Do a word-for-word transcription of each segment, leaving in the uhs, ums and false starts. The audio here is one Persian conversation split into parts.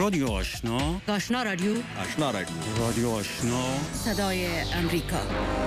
رادیو آشنا، آشنا رادیو، آشنا رادیو، رادیو آشنا، صدای امریکا.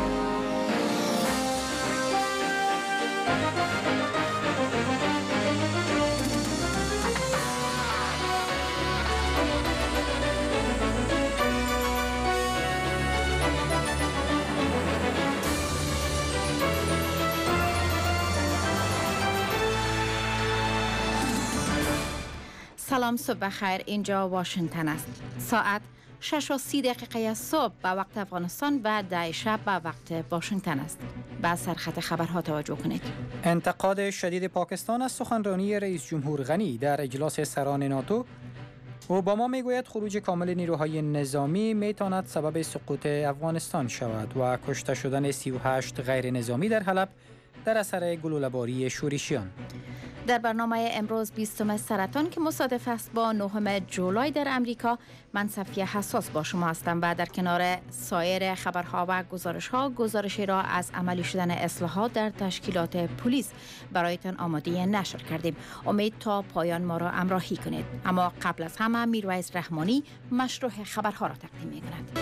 سلام، صبح بخیر. اینجا واشنگتن است. ساعت شش و سی دقیقه صبح به وقت افغانستان و ده شب به وقت واشنگتن است. به سرخط خبرها توجه کنید. انتقاد شدید پاکستان از سخنرانی رئیس جمهور غنی در اجلاس سران ناتو. اوباما میگوید خروج کامل نیروهای نظامی میتواند سبب سقوط افغانستان شود و کشته شدن سی و هشت غیر نظامی در حلب در اثر گلوله‌باری شورشیان. در برنامه امروز بیستم سرطان که مصادف است با نهم جولای در امریکا، من صفیه حساس با شما هستم و در کنار سایر خبرها و گزارش‌ها گزارشی را از عملی شدن اصلاحات در تشکیلات پلیس برایتان آماده نشر کردیم. امید تا پایان ما را همراهی کنید. اما قبل از همه میرویس رحمانی مشروح خبرها را تقدیم می‌کند.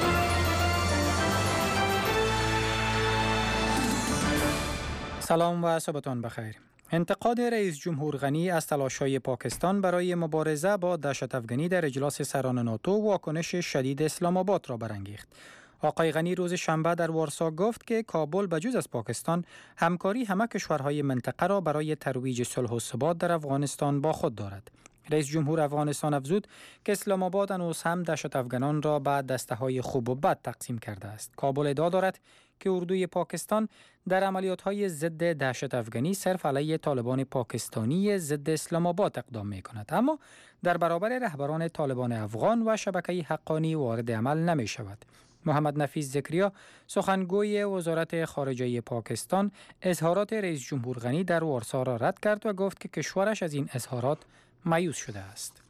سلام و صبحتان بخیر. انتقاد رئیس جمهور غنی از تلاش‌های پاکستان برای مبارزه با دهشت افغانی در اجلاس سران ناتو واکنش شدید اسلام آباد را برانگیخت. آقای غنی روز شنبه در وارسا گفت که کابل بجز از پاکستان همکاری همه کشورهای منطقه را برای ترویج صلح و ثبات در افغانستان با خود دارد. رئیس جمهور افغانستان افزود که اسلام آباد هنوز هم دهشت افغانان را به دسته‌های خوب و بد تقسیم کرده است. کابل ادعا دارد که اردوی پاکستان در عملیات‌های ضد دهشت افغانی صرف علیه طالبان پاکستانی ضد اسلام آباد اقدام می‌کند، اما در برابر رهبران طالبان افغان و شبکه حقانی وارد عمل نمی‌شود. محمد نفیس زکریا سخنگوی وزارت خارجه پاکستان اظهارات رئیس جمهور غنی در وارسا را رد کرد و گفت که کشورش از این اظهارات مایوس شده است.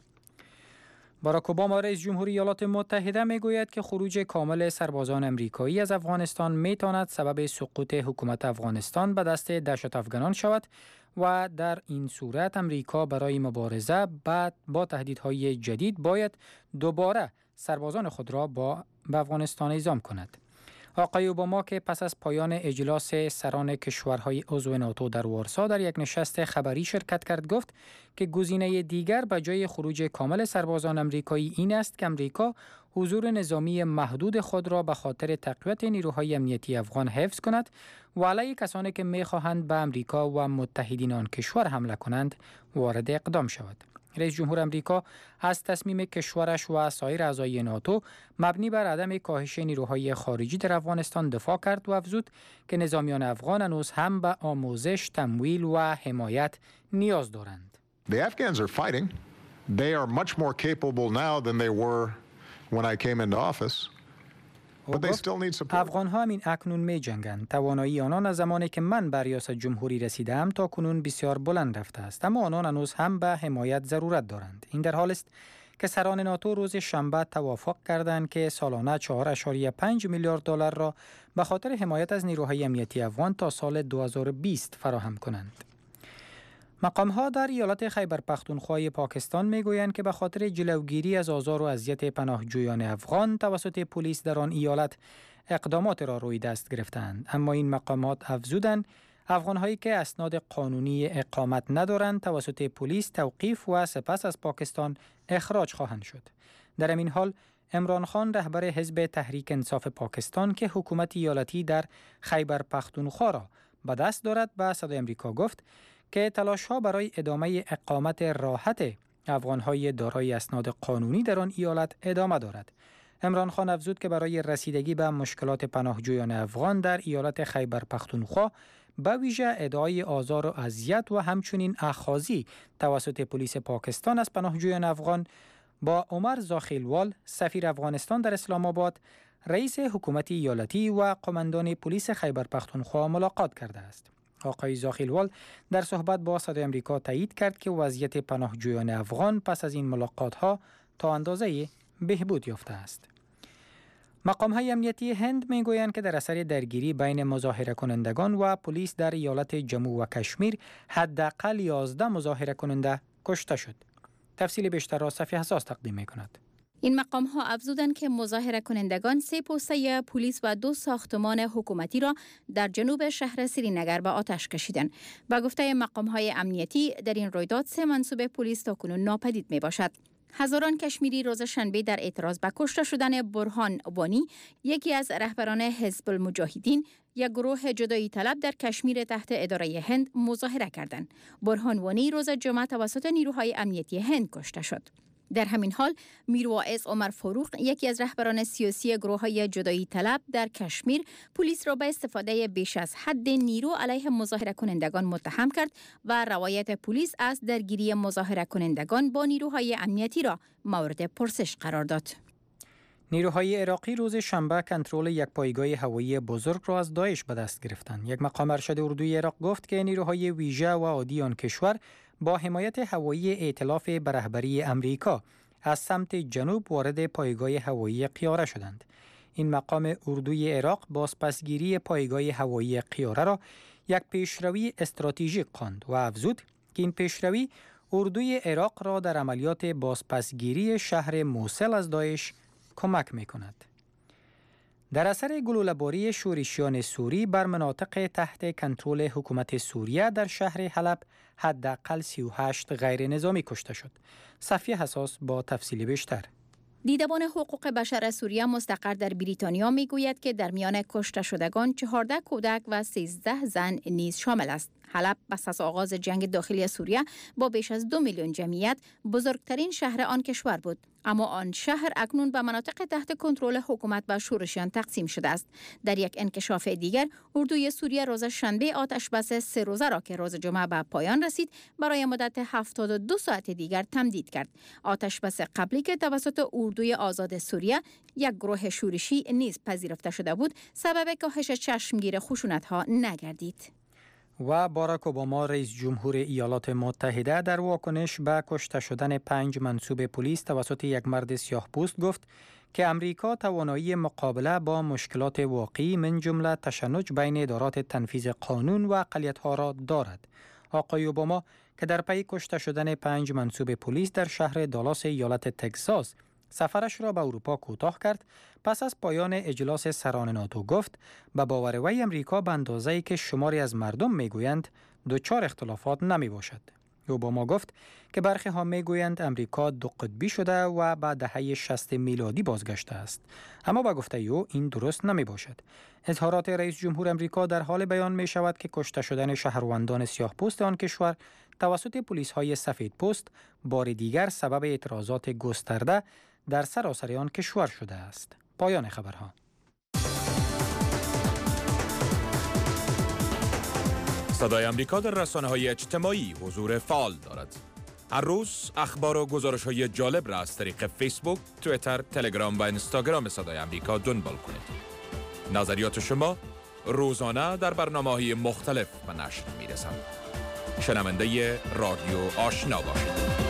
باراک اوباما رئیس جمهوری ایالات متحده میگوید که خروج کامل سربازان امریکایی از افغانستان میتواند سبب سقوط حکومت افغانستان به دست دهشت افغانان شود و در این صورت امریکا برای مبارزه بعد با تهدیدهای جدید باید دوباره سربازان خود را با به افغانستان اعزام کند. آقای اوباما که پس از پایان اجلاس سران کشورهای عضو ناتو در وارسا در یک نشست خبری شرکت کرد گفت که گزینه دیگر به جای خروج کامل سربازان امریکایی این است که امریکا حضور نظامی محدود خود را به خاطر تقویت نیروهای امنیتی افغان حفظ کند و علیه کسانی که می‌خواهند به امریکا و متحدین آن کشور حمله کنند وارد اقدام شود. رئیس جمهور امریکا از تصمیم کشورش و سایر اعضای ناتو مبنی بر عدم کاهش نیروهای خارجی در افغانستان دفاع کرد و افزود که نظامیان افغان هنوز هم به آموزش، تمویل و حمایت نیاز دارند. The Afghans are fighting. They are much more capable now than they were when I came into office. But they still need support. افغان‌ها همین اکنون می جنگند. توانایی آنان از زمانی که من بر ریاست جمهوری رسیدم تا کنون بسیار بلند رفته است، اما آنان هنوز هم به حمایت ضرورت دارند. این در حالی است که سران ناتو روز شنبه توافق کردند که سالانه چهار ممیز پنج میلیارد دلار را به خاطر حمایت از نیروهای امنیتی افغان تا سال دو هزار و بیست فراهم کنند. مقام‌ها در ایالت خیبر پختونخوا پاکستان می‌گویند که به خاطر جلوگیری از آزار و اذیت پناهجویان افغان توسط پلیس در آن ایالت اقدامات را روی دست گرفتند، اما این مقامات افزودند افغان‌هایی که اسناد قانونی اقامت ندارند توسط پلیس توقیف و سپس از پاکستان اخراج خواهند شد. در این حال عمران خان رهبر حزب تحریک انصاف پاکستان که حکومت ایالتی در خیبر پختونخوا را به دست دارد به صدای آمریکا گفت که تلاش‌ها برای ادامه اقامت راحت افغان‌های دارای اسناد قانونی در آن ایالت ادامه دارد. عمران خان افزود که برای رسیدگی به مشکلات پناهجویان افغان در ایالت خیبر پختونخوا به ویژه ادعای آزار و اذیت و همچنین اخاذی توسط پلیس پاکستان از پناهجویان افغان با عمر زاخیلوال سفیر افغانستان در اسلام آباد، رئیس حکومت ایالتی و قماندان پلیس خیبر پختونخوا ملاقات کرده است. آقای زاخیلوال در صحبت با صدای آمریکا تایید کرد که وضعیت پناهجویان افغان پس از این ملاقات‌ها تا اندازه بهبود یافته است. مقام‌های امنیتی هند می‌گویند که در اثر درگیری بین مظاهره کنندگان و پلیس در ایالت جموں و کشمیر حداقل یازده مظاهره کننده کشته شد. تفصیل بیشتر را صفیه حساس تقدیم می‌کند. این مقام ها افزودند که مظاهره کنندگان سه پوسته پلیس و دو ساختمان حکومتی را در جنوب شهر سرینگر به آتش کشیدند. با گفته مقام های امنیتی در این رویداد سه منصوب پلیس تاکنون ناپدید می باشد. هزاران کشمیری روز شنبه در اعتراض به کشته شدن برهان وانی، یکی از رهبران حزب المجاهدین، یک گروه جدایی طلب در کشمیر تحت اداره هند مظاهره کردند. برهان وانی روز جمعه توسط نیروهای امنیتی هند کشته شد. در همین حال میرواعظ عمر فاروق، یکی از رهبران سیاسی گروه‌های جدایی طلب در کشمیر، پلیس را به استفاده بیش از حد نیرو علیه مظاهره کنندگان متهم کرد و روایت پلیس از درگیری مظاهره کنندگان با نیروهای امنیتی را مورد پرسش قرار داد. نیروهای عراقی روز شنبه کنترل یک پایگاه هوایی بزرگ را از داعش به دست گرفتند. یک مقام ارشد اردوی عراق گفت که نیروهای ویژه و عادی آن کشور با حمایت هوایی ائتلاف به رهبری امریکا از سمت جنوب وارد پایگاه هوایی قیاره شدند. این مقام اردوی عراق بازپسگیری پایگاه هوایی قیاره را یک پیشروی استراتژیک خواند و افزود که این پیشروی اردوی عراق را در عملیات بازپسگیری شهر موصل از داعش کمک می‌کند. در اثر گلوله‌باری شورشیان سوری بر مناطق تحت کنترل حکومت سوریه در شهر حلب حداقل سی و هشت غیر نظامی کشته شد. صفیه حساس با تفصیل بیشتر. دیدبان حقوق بشر سوریه مستقر در بریتانیا میگوید که در میان کشته شدگان چهارده کودک و سیزده زن نیز شامل است. حلب پس از آغاز جنگ داخلی سوریه با بیش از دو میلیون جمعیت بزرگترین شهر آن کشور بود، اما آن شهر اکنون به مناطق تحت کنترل حکومت و شورشیان تقسیم شده است. در یک انکشاف دیگر، اردوی سوریه روز شنبه آتش بس سه روزه را که روز جمعه به پایان رسید برای مدت هفتاد و دو ساعت دیگر تمدید کرد. آتش بس قبلی که توسط اردوی آزاد سوریه یک گروه شورشی نیز پذیرفته شده بود، سبب کاهش چشمگیر خشونت‌ها نگردید. و باراک اوباما رئیس جمهور ایالات متحده در واکنش به کشته شدن پنج منصوب پلیس توسط یک مرد سیاه‌پوست گفت که امریکا توانایی مقابله با مشکلات واقعی من جمله تشنج بین ادارات تنفیذ قانون و اقلیت‌ها را دارد. آقای اوباما که در پی کشته شدن پنج منصوب پلیس در شهر دالاس ایالت تگزاس سفرش را به اروپا کوتاه کرد، پس از پایان اجلاس سران ناتو گفت به باور وی امریکا به اندازه‌ای که شماری از مردم میگویند دچار اختلافات نمی باشد. اوباما گفت که برخی ها میگویند امریکا دو قطبی شده و به دهه شصت میلادی بازگشته است، اما با گفته او این درست نمی باشد. اظهارات رئیس جمهور امریکا در حال بیان می شود که کشته شدن شهروندان سیاه پوست آن کشور توسط پلیس های سفید پوست بار دیگر سبب اعتراضات گسترده در سراسر آن کشور شده است. پایان خبرها. صدای امریکا در رسانه‌های اجتماعی حضور فعال دارد. هر روز اخبار و گزارش‌های جالب را از طریق فیسبوک، توییتر، تلگرام و اینستاگرام صدای امریکا دنبال کنید. نظریات شما روزانه در برنامه‌های مختلف به نشر می‌رسند. شنونده رادیو آشنا باشید.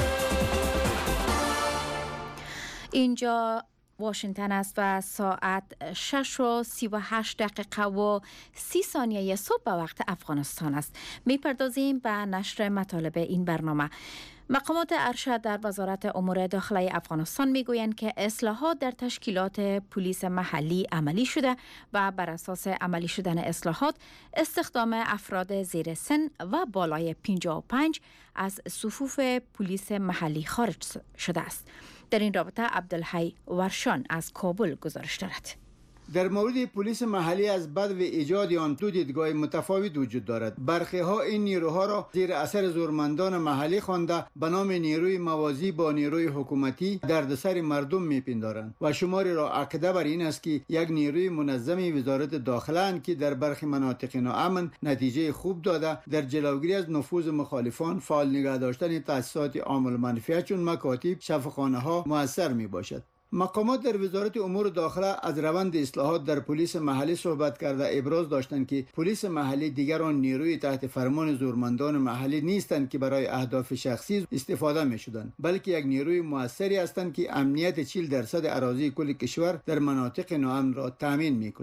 اینجا واشنگتن است و ساعت شش و سی و هشت دقیقه و سی ثانیه صبح به وقت افغانستان است. میپردازیم به نشر مطالب این برنامه. مقامات ارشد در وزارت امور داخلی افغانستان میگویند که اصلاحات در تشکیلات پلیس محلی عملی شده و بر اساس عملی شدن اصلاحات استخدام افراد زیر سن و بالای پنجاه و پنج از صفوف پلیس محلی خارج شده است. در این رابطه عبدالحی ورشان از کابل گزارش دارد. در مورد پلیس محلی از بدو ایجاد آن دو دیدگاه متفاوت وجود دارد. برخی ها این نیروها را زیر اثر زورمندان محلی خوانده به نام نیروی موازی با نیروی حکومتی دردسر مردم میپندارند و شماری را عقیده بر این است که یک نیروی منظمی وزارت داخله اند که در برخی مناطق ناامن نتیجه خوب داده در جلوگیری از نفوذ مخالفان فعال نگه داشتن تأسیسات عامل منفعه چون مکاتب، شفاخانه ها موثر می باشد. مقامات در وزارت امور داخله از روند اصلاحات در پلیس محلی صحبت کرده ابراز داشتند که پلیس محلی دیگر آن نیروی تحت فرمان زورمندان محلی نیستند که برای اهداف شخصی استفاده می شدند، بلکه یک نیروی موثری هستند که امنیت چهل درصد اراضی کل کشور در مناطق ناامن را تامین می کنند.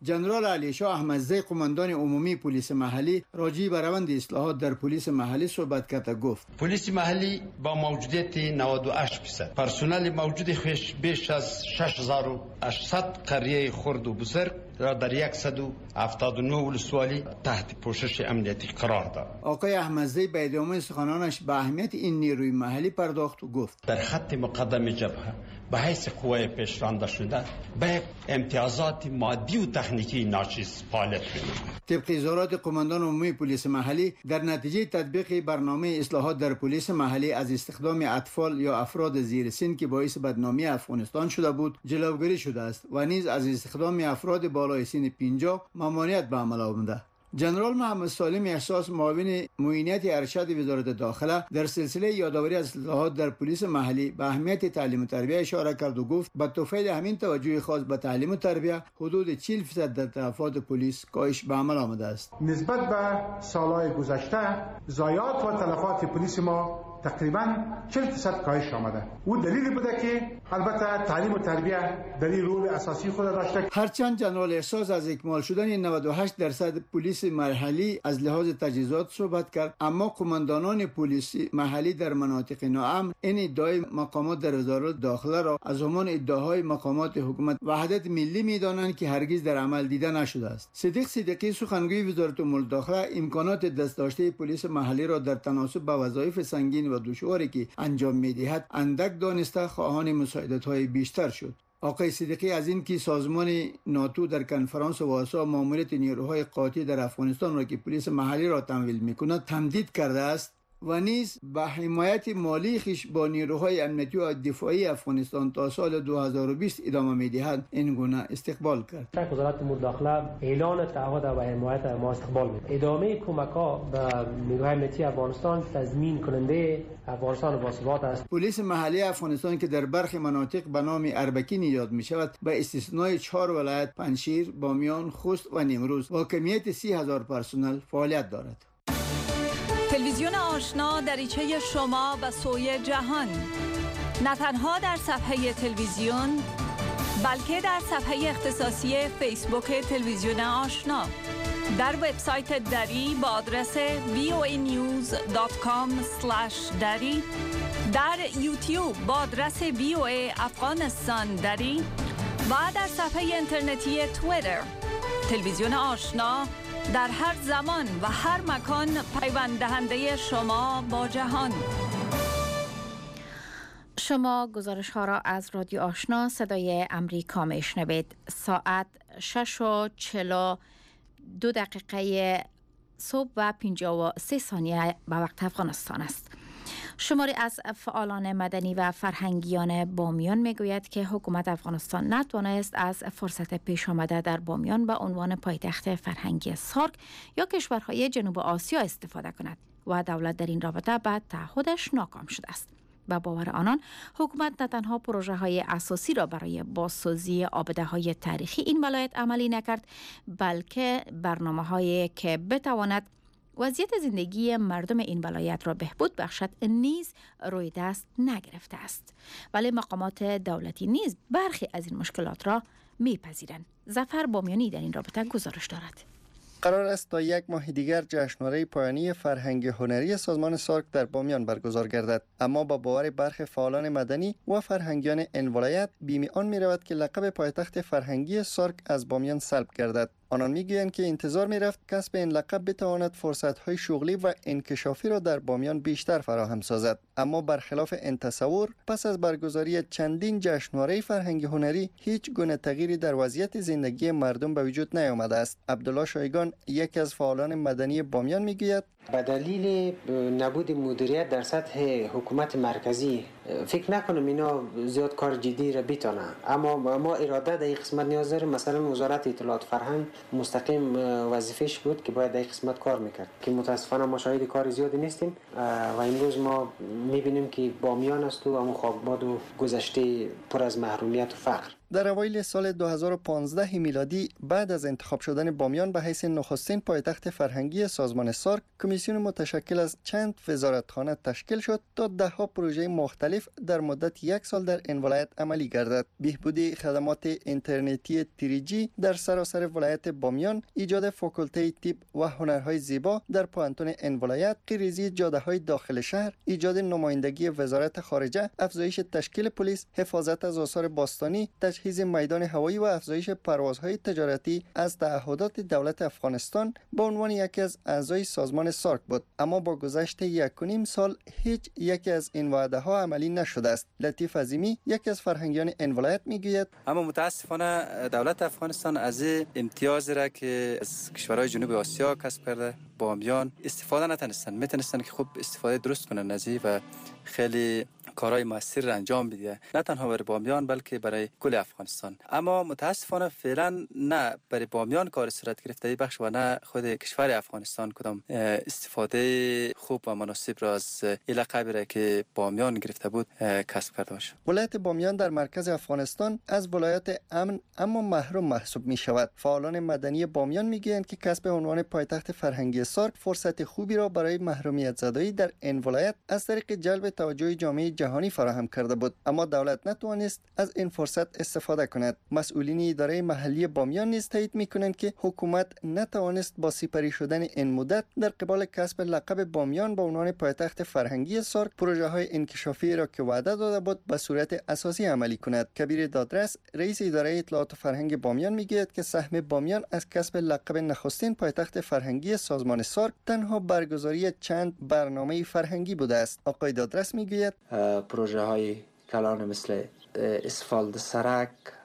جنرال علیشا احمدزی قماندان عمومی پلیس محلی راجع به روند اصلاحات در پلیس محلی صحبت کرد. گفت پلیس محلی با موجودیت نود و هشت درصد پرسنل موجود خویش بیش از شش هزار و هشتصد قریه خرد و بزرگ را در صد و هفتاد و نه ولسوالی تحت پوشش امنیتی قرار داد. آقای احمدزی به ادامه سخنانش به اهمیت این نیروی محلی پرداخت و گفت در خط مقدم جبهه به حیث قوه پیشرانده شده به امتیازات مادی و تکنیکی ناچیز فعالیت می‌نماید. طبق اظهارات قماندان عمومی پلیس محلی، در نتیجه تطبیق برنامه اصلاحات در پلیس محلی از استخدام اطفال یا افراد زیر سن که باعث بدنامی افغانستان شده بود جلوگیری شده است و نیز از استخدام افراد بالای سن پنجاه ممانعت به عمل آمده. جنرال محمد سالم احساس معاون معینیت ارشد وزارت داخله در سلسله یادآوری از اصلاحات در پلیس محلی به اهمیت تعلیم و تربیت اشاره کرد و گفت با توفیل همین توجه خاص به تعلیم و تربیت حدود چهل درصد در تلفات پلیس کاهش به عمل آمده است. نسبت به سالهای گذشته ضایعات و تلفات پلیس ما تقریبا چهل درصد کاهش آمده. او دلیلی بوده که البته تعلیم و تربیت در این رول اساسی خود داشته. هرچند جنرال احساس از اکمال شدن نود و هشت درصد پلیس محلی از لحاظ تجهیزات صحبت کرد، اما قماندانان پلیس محلی در مناطق ناامن این ادعای مقامات در وزارت داخله را از همان ادعاهای مقامات حکومت وحدت ملی می‌دانند که هرگز در عمل دیده نشده است. صدیق صدیقی سخنگوی وزارت امور داخله امکانات دستداشته پلیس محلی را در تناسب با وظایف سنگین و دشواری که انجام می‌دهد اندک دانسته خواهان مساعدت‌های بیشتر شد. آقای صدیقی از این که سازمان ناتو در کنفرانس واسا ماموریت نیروهای قاطع در افغانستان را که پلیس محلی را تمویل می‌کند تمدید کرده است و نیز به حمایت مالی خیش با نیروهای امنیتی و دفاعی افغانستان تا سال دو هزار و بیست ادامه می‌دهد این گونه استقبال کرد. وزارت امور داخله اعلان تعهد و حمایت ما استقبال می‌کند. ادامه کمک‌ها به نیروهای امنیتی افغانستان تضمین کننده افغانستان باثبات است. پلیس محلی افغانستان که در برخی مناطق به نام اربکین یاد می‌شود به استثنای چهار ولایت پنجشیر، بامیان، خوست و نیمروز با کمیت سی هزار پرسنل فعالیت دارد. تلویزیون آشنا دریچه شما به سوی جهان، نه تنها در صفحه تلویزیون بلکه در صفحه اختصاصی فیسبوک تلویزیون آشنا، در وبسایت دری با آدرس وی او ای نیوز دات کام اسلش دری، در یوتیوب با آدرس وی او ای افغانستان دری و در صفحه اینترنتی توییتر. تلویزیون آشنا در هر زمان و هر مکان پیوند دهنده شما با جهان. شما گزارش ها را از رادیو آشنا صدای امریکا میشنوید. ساعت شش و چهل و دو دقیقه صبح و پنجاه و سه ثانیه به وقت افغانستان است. شماری از فعالان مدنی و فرهنگیان بامیان میگوید که حکومت افغانستان نتوانست از فرصت پیش آمده در بامیان به عنوان پایتخت فرهنگی سارک یا کشورهای جنوب آسیا استفاده کند و دولت در این رابطه به تعهدش ناکام شده است. به باور آنان حکومت نه تنها پروژه های اساسی را برای بازسازی آبده های تاریخی این ولایت عملی نکرد، بلکه برنامه هایی که بتواند وضعیت زندگی مردم این ولایت را بهبود بخشد نیز روی دست نگرفته است، ولی مقامات دولتی نیز برخی از این مشکلات را میپذیرند. ظفر بامیانی در این رابطه گزارش دارد. قرار است تا یک ماه دیگر جشنواره پایانی فرهنگ هنری سازمان سارک در بامیان برگزار گردد، اما با باور برخی فعالان مدنی و فرهنگیان این ولایت بیم آن می رود که لقب پایتخت فرهنگی سارک از بامیان سلب گردد. آنان میگویند که انتظار میرفت کسب این لقب بتواند فرصت‌های شغلی و انکشافی را در بامیان بیشتر فراهم سازد، اما برخلاف این تصور پس از برگزاری چندین جشنواره فرهنگی هنری هیچ گونه تغییری در وضعیت زندگی مردم به وجود نیامده است. عبدالله شایگان یکی از فعالان مدنی بامیان میگوید به دلیل نبود مدیریت در سطح حکومت مرکزی فکر نکنم اینا زیاد کار جدی را بتونه، اما ما اراده در این قسمت نیاز داریم. مثلا وزارت اطلاعات فرهنگ مستقیم وظیفهش بود که باید در این قسمت کار میکرد که متاسفانه ما شاهد کار زیادی نیستیم و امروز ما میبینیم که بامیان است و همون خاکباد و گذشته پر از محرومیت و فقر. در اوایل سال دو هزار و پانزده میلادی بعد از انتخاب شدن بامیان به حیث نخستین پایتخت فرهنگی سازمان سارک، کمیسیون متشکل از چند وزارتخانه تشکیل شد تا دهها پروژه مختلف در مدت یک سال در این ولایت عملی گردد. بهبود خدمات اینترنتی تری جی در سراسر ولایت بامیان، ایجاد فاکولته طب و هنرهای زیبا در پوهنتون این ولایت، ریزی جاده‌های داخل شهر، ایجاد نمایندگی وزارت خارجه، افزایش تشکیل پلیس، حفاظت از آثار باستانی، تجهیز میدان هوایی و افزایش پروازهای تجارتی از تعهدات دولت افغانستان به عنوان یکی از اعضای سازمان سارک بود. اما با گذشت یک و نیم سال هیچ یکی از این وعده ها عملی نشده است. لطیف عظیمی یکی از فرهنگیان این ولایت میگوید: اما متاسفانه دولت افغانستان از امتیاز را که از کشورهای جنوب آسیا کسب کرده بامیان استفاده نتونستن. میتونستن که خوب استفاده درست کنن از و خیلی کارهای موثر را انجام بده، نه تنها برای بامیان بلکه برای کل افغانستان. اما متاسفانه فعلا نه برای بامیان کار صورت گرفته بخش و نه خود کشور افغانستان کدام استفاده خوب و مناسب را از علاقه را که بامیان گرفته بود کسب کرده باشه. ولایت بامیان در مرکز افغانستان از ولایت امن اما محروم محسوب می شود. فعالان مدنی بامیان میگویند که کسب عنوان پایتخت فرهنگی سارک فرصت خوبی را برای محرومیت زدایی در این ولایت از طریق جلب توجه جامعه جهانی فراهم کرده بود، اما دولت نتوانست از این فرصت استفاده کند. مسئولین اداره محلی بامیان نیز تایید میکنند که حکومت نتوانست با سپری شدن این مدت در قبال کسب لقب بامیان به عنوان پایتخت فرهنگی سارک پروژه های انکشافی را که وعده داده بود به صورت اساسی عملی کند. کبیر دادرس رئیس اداره اطلاعات و فرهنگ بامیان میگوید که سهم بامیان از کسب لقب نخستین پایتخت فرهنگی سازمان سارک تنها برگزاری چند برنامه فرهنگی بوده است. آقای دادرس میگوید پروژه های کلان مثل اسفالت سرک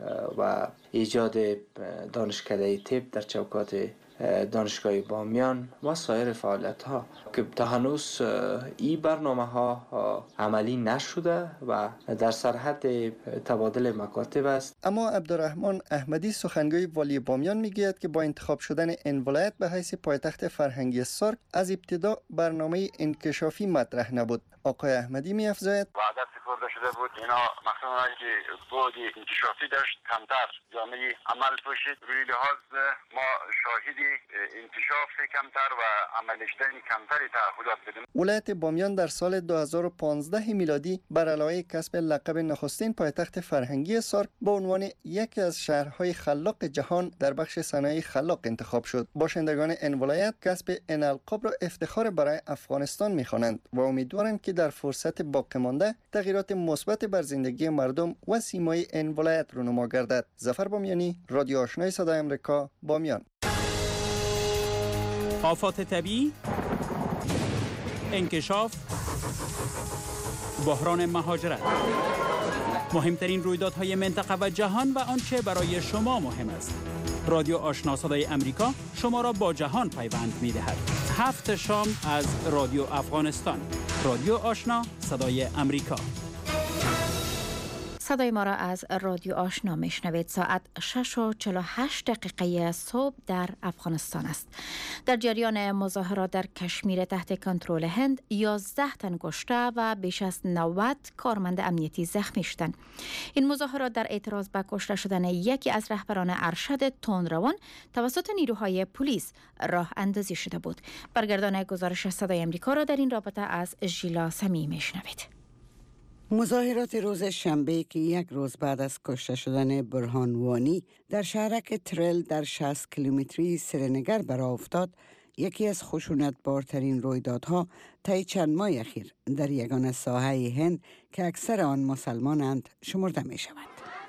و ایجاد دانشکده طب در چوکات دانشگاه بامیان و سایر فعالیت ها که تا هنوز این برنامه ها عملی نشده و در سرحد تبادل مکاتب است. اما عبدالرحمن احمدی سخنگوی والی بامیان میگوید که با انتخاب شدن این ولایت به حیث پایتخت فرهنگی سارک از ابتدا برنامه انکشافی مطرح نبود. آقای احمدی می‌افزاید وعده سپرده شده بود اینا مخصوصا که بود انکشافی داشت کمتر جامعه عمل پوشید. روی لحاظ ما شاهدی انکشاف کمتر و عمل شدن کمتری تعهدات بدیم. ولایت بامیان در سال دو هزار و پانزده میلادی بر علاوه کسب لقب نخستین پایتخت فرهنگی سارک به عنوان یکی از شهرهای خلاق جهان در بخش صنایع خلاق انتخاب شد. باشندگان این ولایت کسب این القاب را افتخار برای افغانستان می‌خوانند و امیدوارند که در فرصت باقی مانده تغییرات مثبت بر زندگی مردم و سیمای این ولایت رونما گردد. ظفر بامیانی، رادیو آشنای صدای آمریکا، بامیان. آفات طبیعی، انکشاف، بحران مهاجرت، مهمترین رویدادهای منطقه و جهان و آنچه برای شما مهم است. رادیو آشنا صدای آمریکا شما را با جهان پیوند می‌دهد. هفت شام از رادیو افغانستان. رادیو آشنا صدای آمریکا. صدای ما را از رادیو آشنا میشنوید. ساعت شش و چهل و هشت دقیقه صبح در افغانستان است. در جریان مظاهرات در کشمیر تحت کنترل هند یازده تن کشته و بیش از نود کارمند امنیتی زخمی شدند. این مظاهرات در اعتراض به کشته شدن یکی از رهبران ارشد تندروان توسط نیروهای پلیس راه اندازی شده بود. برگردان گزارش صدای آمریکا را در این رابطه از ژیلا سمی میشنوید. مظاهرات روز شنبه که یک روز بعد از کشته شدن برهان وانی در شهرک ترل در شصت کیلومتری سرینگر برآ افتاد، یکی از خشونت‌بارترین رویدادها طی چند ماه اخیر در یگانه ساحه هند که اکثر آن مسلمانند شمرده می شود.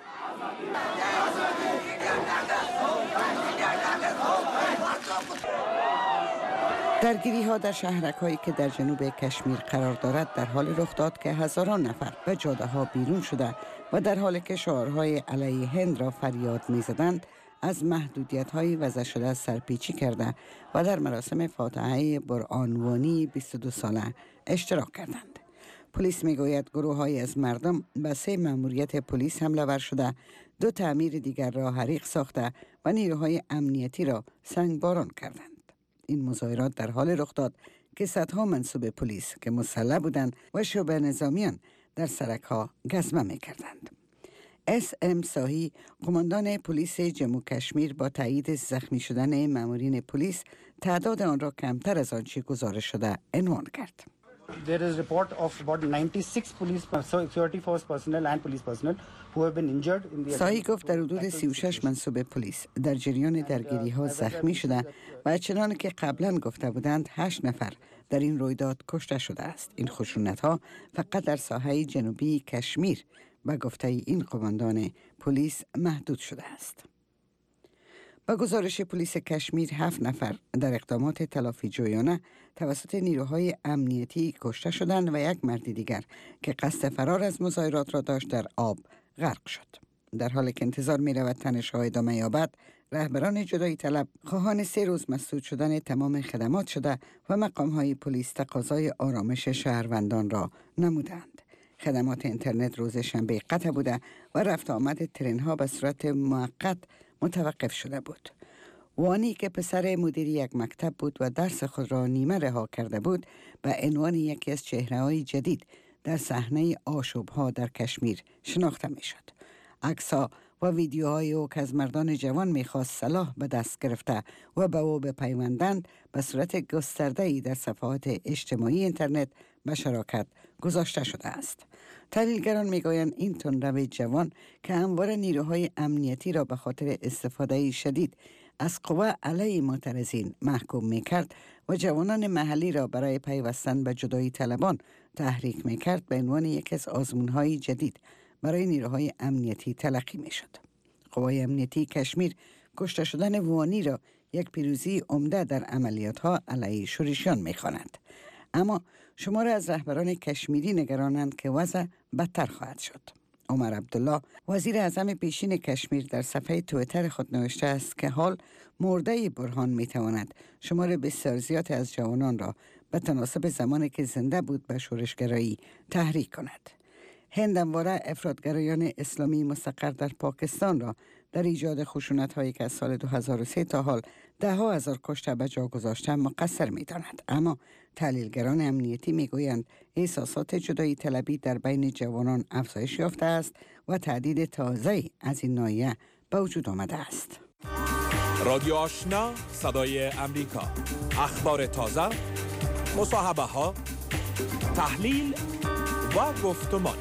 درگیری ها در شهرک هایی که در جنوب کشمیر قرار دارد در حال رخ داد که هزاران نفر به جاده ها بیرون شده و در حالی که شعارهای علیه هند را فریاد می زدند از محدودیت های وضع شده سرپیچی کرده و در مراسم فاتحه برهان وانی بیست و دو ساله اشتراک کردند. پلیس می گوید گروه های از مردم به سه ماموریت پلیس حمله ور شده، دو تعمیر دیگر را حریق ساخته و نیروهای امنیتی را سنگباران کردند. این مظاهرات در حال رخ داد که صدها منصوب پلیس که مسلح بودند و شعبه نظامیان در سرک‌ها گزمه می‌کردند. اس ام ساهی قماندان پلیس جمهور کشمیر با تایید زخمی شدن مامورین پلیس تعداد آن را کمتر از آنچه گزارش شده عنوان کرد. There is report of about ninety-six police security force personnel and police personnel who have been injured in the ساهی گفت در حدود سی و شش منصوب پلیس در جریان درگیری ها زخمی شده و چنان که قبلا گفته بودند هشت نفر در این رویداد کشته شده است. این خشونت ها فقط در ساحه جنوبی کشمیر به گفته این قماندان پلیس محدود شده است. با گزارش پلیس کشمیر هفت نفر در اقدامات تلافی جویانه توسط نیروهای امنیتی کشته شدند و یک مرد دیگر که قصد فرار از مظاهرات را داشت در آب غرق شد. در حالی که انتظار می رود تنش‌ها ادامه یابد، رهبران جدایی طلب خواهان سه روز مسدود شدن تمام خدمات شده و مقام‌های پلیس تقاضای آرامش شهروندان را نمودند. خدمات اینترنت روز شنبه قطع بوده و رفت آمد ترن‌ها به صورت موقت متوقف شده بود. وانی که پسر مدیر یک مکتب بود و درس خود را نیمه رها کرده بود به عنوان یکی از چهره‌های جدید در صحنه آشوب‌ها در کشمیر شناخته می‌شد. عکس‌ها و ویدیوهای او که از مردان جوان می‌خواست سلاح به دست گرفته و به او بپیوندند به صورت گسترده‌ای در صفحات اجتماعی اینترنت به شراکت گذاشته شده است. تحلیلگران میگویند این تندرو جوان که همواره نیروهای امنیتی را به خاطر استفاده شدید از قوه علیه معترضین محکوم میکرد و جوانان محلی را برای پیوستن به جدایی طلبان تحریک میکرد به عنوان یک از آزمونهای جدید برای نیروهای امنیتی تلقی میشد. قوای امنیتی کشمیر کشته شدن وانی را یک پیروزی عمده در عملیات ها علیه شورشیان میخوانند. اما شمار از رهبران کشمیری نگرانند که وضع بدتر خواهد شد. عمر عبدالله وزیر اعظم پیشین کشمیر در صفحه توییتر خود نوشته است که حال مرده برهان میتواند شمار بسیار زیاد از جوانان را به تناسب زمانی که زنده بود به شورشگرایی تحریک کند. هند همواره افراطگرایان اسلامی مستقر در پاکستان را در ایجاد خشونت هایی که از سال دو هزار و سه تا حال ده ها هزار کشته به جا گذاشته مقصر می داند. اما تحلیلگران امنیتی می گویند احساسات جدایی طلبی در بین جوانان افزایش یافته است و تهدید تازه‌ای از این ناحیه به وجود آمده است. رادیو آشنا، صدای امریکا، اخبار تازه، مصاحبه ها، تحلیل و گفتمان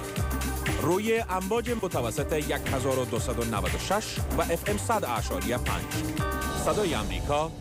روی امواج متوسط هزار و دویست و نود و شش و اف ام صد اعشاری پنج. صدای امریکا،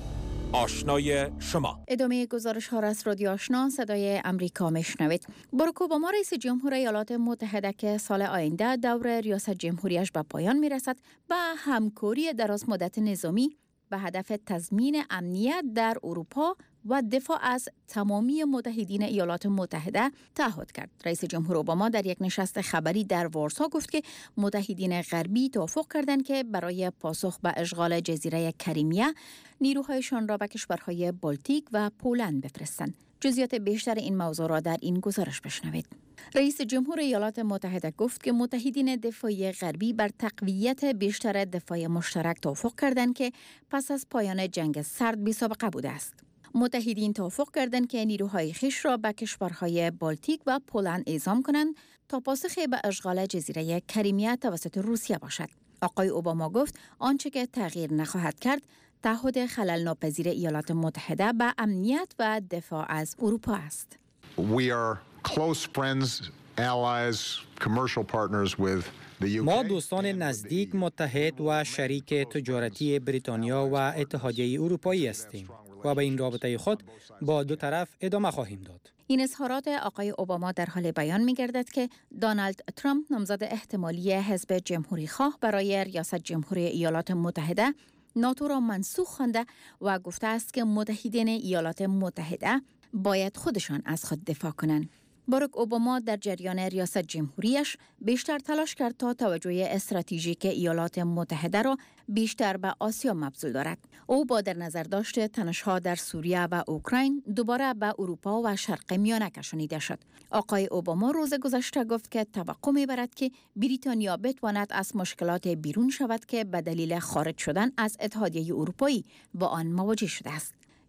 آشنای شما. ادامه گزارش ها را از رادیو آشنا صدای امریکا میشنوید. باراک اوباما رئیس جمهور ایالات متحده که سال آینده دور ریاست جمهوریش به پایان میرسد به همکاری دراز مدت نظامی به هدف تضمین امنیت در اروپا و دفاع از تمامی متحدین ایالات متحده تعهد کرد. رئیس جمهور اوباما در یک نشست خبری در وارسا گفت که متحدین غربی توافق کردند که برای پاسخ به اشغال جزیره کریمیا نیروهایشان را به کشورهای بالتیک و پولند بفرستند. جزئیات بیشتر این موضوع را در این گزارش بشنوید. رئیس جمهور ایالات متحده گفت که متحدین دفاعی غربی بر تقویت بیشتر دفاع مشترک توافق کردند که پس از پایان جنگ سرد بی‌سابقه بوده است. متحدین توافق کردند که نیروهای خویش را به کشورهای بالتیک و پولند اعزام کنند تا پاسخ به اشغال جزیره کریمیا توسط روسیه باشد. آقای اوباما گفت آنچه که تغییر نخواهد کرد تعهد خلل ناپذیر ایالات متحده به امنیت و دفاع از اروپا است. We are close friends, allies, commercial partners with the یو کی. ما دوستان نزدیک، متحد و شریک تجارتی بریتانیا و اتحادیه اروپایی هستیم و به این رابطه خود با دو طرف ادامه خواهیم داد. این اظهارات آقای اوباما در حال بیان می‌گردد که دونالد ترامپ نامزد احتمالی حزب جمهوری خواه برای ریاست جمهوری ایالات متحده ناتو را منسوخ خوانده و گفته است که متحدین ایالات متحده باید خودشان از خود دفاع کنند. باراک اوباما در جریان ریاست جمهوریش بیشتر تلاش کرد تا توجه استراتژیک ایالات متحده را بیشتر به آسیا مبذول دارد. او با در نظر داشت تنش‌ها در سوریه و اوکراین دوباره به اروپا و شرق میانه کشانیده شد. آقای اوباما روز گذشته گفت که توقع می‌برد که بریتانیا بتواند از مشکلات بیرون شود که به دلیل خارج شدن از اتحادیه اروپایی با آن مواجه شده است.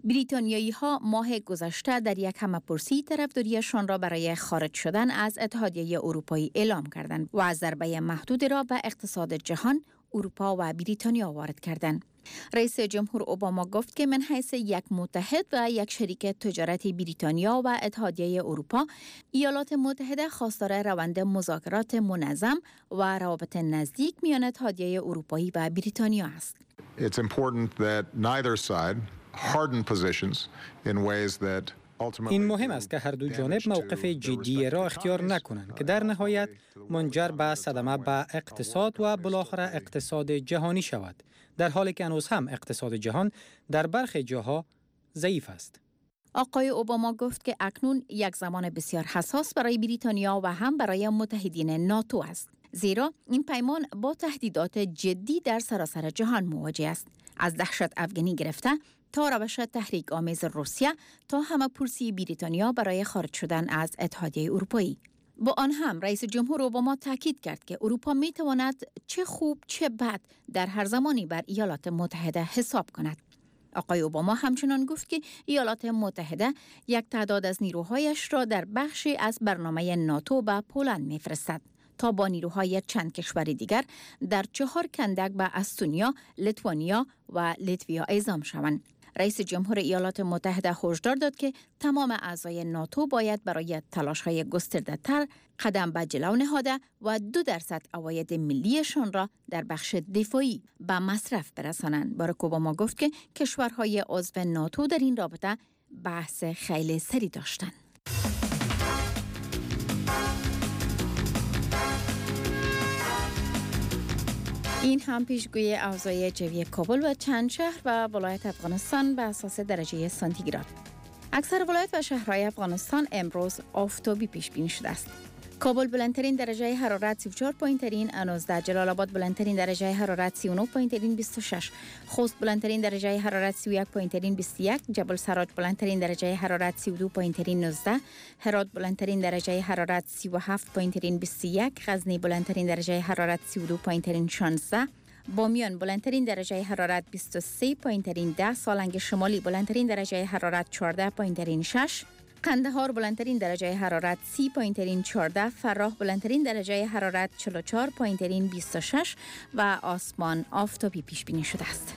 بریتانیایی ها ماه گذشته در یک همه‌پرسی طرفداریشان را برای خارج شدن از اتحادیه اروپایی اعلام کردند و از ضربه محدود را به اقتصاد جهان، اروپا و بریتانیا وارد کردند. رئیس جمهور اوباما گفت که من حیث یک متحد و یک شریک تجارتی بریتانیا و اتحادیه اروپا، ایالات متحده خواستار روند مذاکرات منظم و روابط نزدیک میان اتحادیه اروپایی و بریتانیا است. It's important that neither side harden positions in ways that این مهم است که هر دو جانب موقف جدی را اختیار نکنند که در نهایت منجر به صدمه به اقتصاد و بالاخره اقتصاد جهانی شود، در حالی که هنوز هم اقتصاد جهان در برخی جاها ضعیف است. آقای اوباما گفت که اکنون یک زمان بسیار حساس برای بریتانیا و هم برای متحدین ناتو است، زیرا این پیمان با تهدیدات جدی در سراسر جهان مواجه است، از دهشت افغانی گرفته تا روش تحریک آمیز روسیه تا همه‌پرسی بریتانیا برای خارج شدن از اتحادیه اروپایی. با آن هم رئیس جمهور اوباما تاکید کرد که اروپا می تواند چه خوب چه بد در هر زمانی بر ایالات متحده حساب کند. آقای اوباما همچنان گفت که ایالات متحده یک تعداد از نیروهایش را در بخشی از برنامه ناتو به پولند می‌فرستد تا با نیروهای چند کشور دیگر در چهار کندک به استونیا، لیتوانیا و لیتویا اعزام شوند. رئیس جمهور ایالات متحده هشدار داد که تمام اعضای ناتو باید برای تلاش‌های گسترده‌تر قدم به جلو نهاده و دو درصد عواید ملیشان را در بخش دفاعی به مصرف برسانند. باراک اوباما گفت که کشورهای عضو ناتو در این رابطه بحث خیلی سری داشتند. این هم پیشگوی اوضاع جوی کابل و چند شهر و ولایت افغانستان به اساس درجه سانتیگراد. اکثر ولایت و شهرهای افغانستان امروز آفتابی پیش بینی شده است. کابل بلندترین درجه حرارت سی و چهار پایین ترین، نوزده جلال آباد بلندترین درجه حرارت سی و نه پایین ترین بیست و شش، خوست بلندترین درجه حرارت سی و یک پایین ترین بیست و یک، جبل سراج بلندترین درجه حرارت سی و دو پایین ترین نوزده، هرات بلندترین درجه حرارت سی و هفت پایین ترین بیست و یک، غزنی بلندترین درجه حرارت سی و دو پایین ترین شانزده، بامیان بلندترین درجه حرارت بیست و سه پایین ترین ده، سالنگ شمالی بلندترین درجه حرارت چهارده پایین ترین شش، قندهار بلندترین درجه حرارت سی پایین ترین چهارده، فراه بلندترین درجه حرارت چهل و چهار پایین ترین بیست و شش و آسمان آفتابی پیش بینی شده است.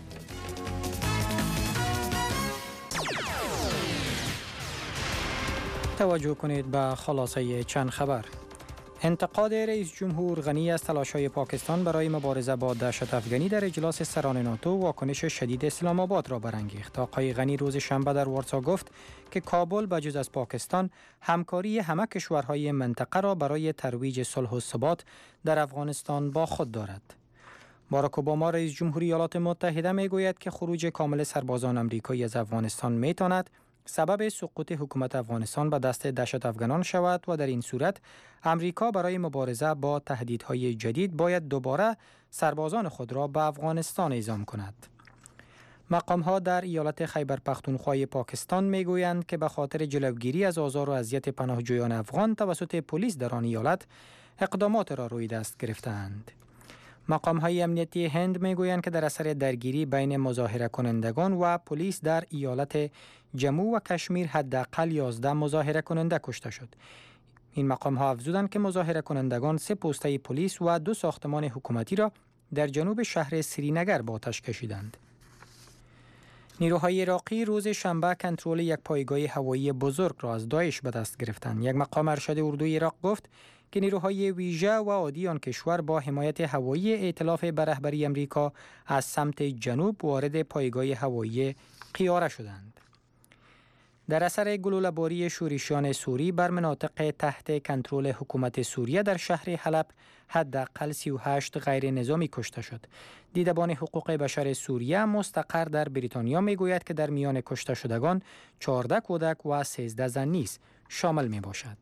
توجه کنید به خلاصه چند خبر. انتقاد رئیس جمهور غنی از تلاش‌های پاکستان برای مبارزه با دهشت افغانی در اجلاس سران ناتو واکنش شدید اسلام آباد را برانگیخت. آقای غنی روز شنبه در وارسا گفت که کابل بجز از پاکستان همکاری همه کشورهای منطقه را برای ترویج صلح و ثبات در افغانستان با خود دارد. باراک اوباما رئیس جمهوری ایالات متحده میگوید که خروج کامل سربازان آمریکایی از افغانستان میتواند سبب سقوط حکومت افغانستان به دست دهشت افغانان شود و در این صورت امریکا برای مبارزه با تهدیدهای جدید باید دوباره سربازان خود را به افغانستان اعزام کند. مقام‌ها در ایالت خیبر پختونخوا پاکستان میگویند که به خاطر جلوگیری از آزار و اذیت پناهجویان افغان توسط پلیس در آن ایالت اقدامات را روی دست گرفتند. مقام‌های امنیتی هند میگویند که در اثر درگیری بین مظاهره کنندگان و پلیس در ایالت جموں و کشمیر حداقل یازده مظاهره کننده کشته شد. این مقام‌ها افزودند که مظاهره کنندگان سه پوسته پلیس و دو ساختمان حکومتی را در جنوب شهر سرینگر با آتش کشیدند. نیروهای عراقی روز شنبه کنترل یک پایگاه هوایی بزرگ را از داعش به دست گرفتند. یک مقام ارشد اردوی عراق گفت که نیروهای ویژه و عادی آن کشور با حمایت هوایی ائتلاف به رهبری امریکا از سمت جنوب وارد پایگاه هوایی قیاره شدند. در اثر گلوله‌باری شورشیان سوری بر مناطق تحت کنترل حکومت سوریه در شهر حلب حداقل سی و هشت غیر نظامی کشته شد. دیدبان حقوق بشر سوریه مستقر در بریتانیا میگوید که در میان کشته شدگان چهارده کودک و سیزده زن نیز شامل می باشد.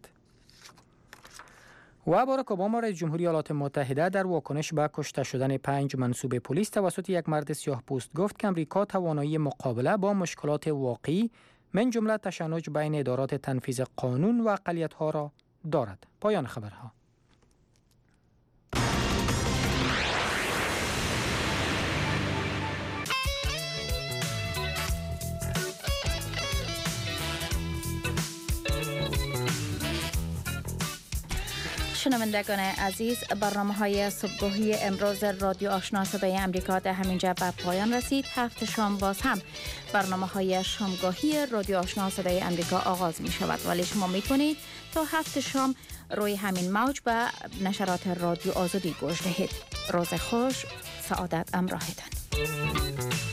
و باراک اوباما رئیس جمهوری ایالات متحده در واکنش به کشته شدن پنج منصوب پلیس توسط یک مرد سیاه‌پوست گفت که امریکا توانایی مقابله با مشکلات واقعی من جمله تشنج بین ادارات تنفیذ قانون و اقلیت‌ها را دارد. پایان خبرها. شنوندگان عزیز، برنامه های صبحگاهی امروز رادیو آشنا صدای امریکا در همینجا به پایان رسید. هفت شام باز هم برنامه های شامگاهی رادیو آشنا صدای امریکا آغاز می شود، ولی شما می کنید تا هفت شام روی همین موج به نشرات رادیو آزادی گوش دهید. روز خوش، سعادت همراهتان.